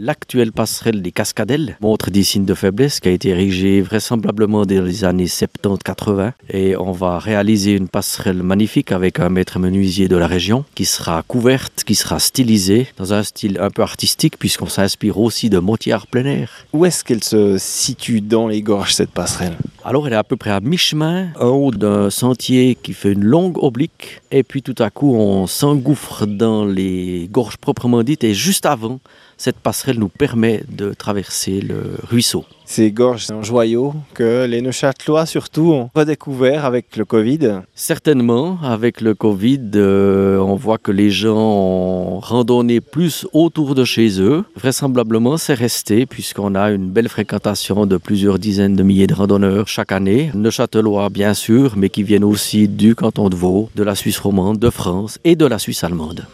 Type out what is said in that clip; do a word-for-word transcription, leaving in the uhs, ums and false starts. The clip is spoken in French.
L'actuelle passerelle des Cascadelles montre des signes de faiblesse qui a été érigée vraisemblablement dans les années soixante-dix quatre-vingts et on va réaliser une passerelle magnifique avec un maître menuisier de la région qui sera couverte, qui sera stylisée dans un style un peu artistique puisqu'on s'inspire aussi de Motiard plein air. Où est-ce qu'elle se situe dans les gorges, cette passerelle ? Alors elle est à peu près à mi-chemin, en haut d'un sentier qui fait une longue oblique et puis tout à coup on s'engouffre dans les gorges proprement dites et juste avant, cette passerelle nous permet de traverser le ruisseau. Ces gorges, c'est un joyau que les Neuchâtelois surtout ont redécouvert avec le Covid. Certainement, avec le Covid, euh, on voit que les gens ont randonné plus autour de chez eux. Vraisemblablement, c'est resté puisqu'on a une belle fréquentation de plusieurs dizaines de milliers de randonneurs chaque année. Neuchâtelois, bien sûr, mais qui viennent aussi du canton de Vaud, de la Suisse romande, de France et de la Suisse allemande.